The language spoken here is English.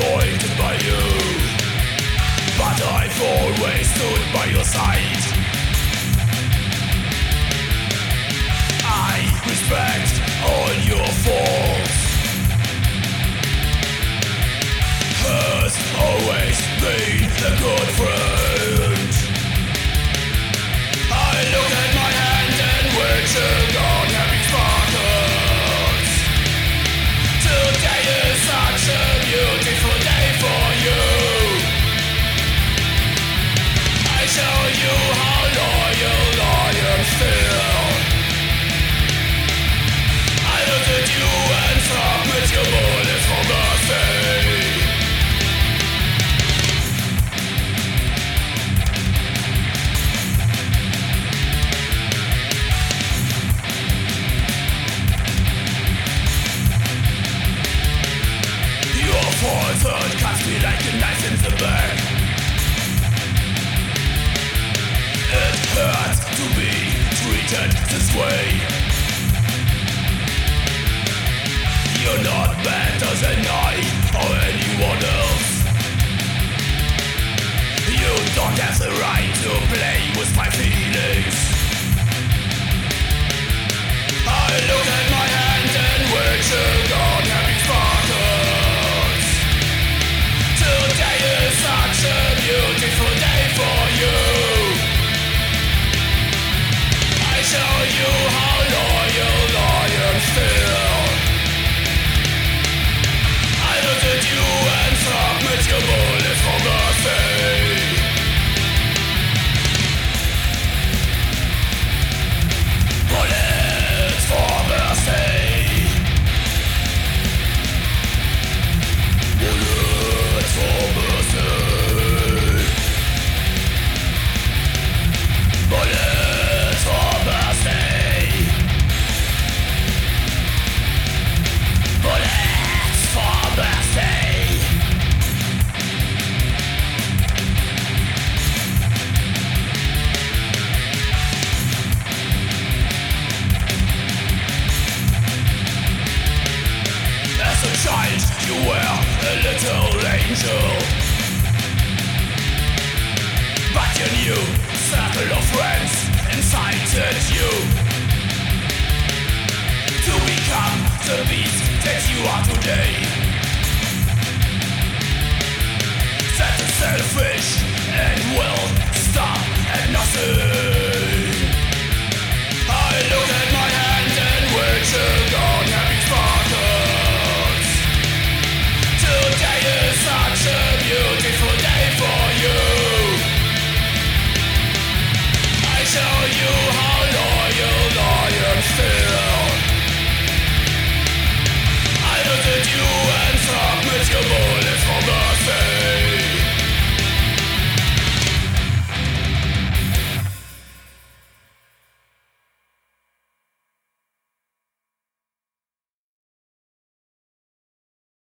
disappointed by you, but I've always stood by your side. I respect all your faults. Has always been the good friend. I look at my hand and wishing on having sparkles. Today is such a beautiful day for you. I show you how loyal I am still. I looked at you and submit your bullets for mercy. Your falsehood cuts me like a knife in the back. It hurts to be treated this way. You're not better than I or anyone else. You don't have the right to play with my feelings. I look at my hand and wishing on having sparkles. Today is such a beautiful day for you. I show you how loyal I am still. I looked at you and submit your bullets for mercy. Bullets for mercy. Bullets for mercy. Bullets for mercy. Bullets for mercy. As a child, you were a little angel, but your new circle of friends incited you to become the beast that you are today.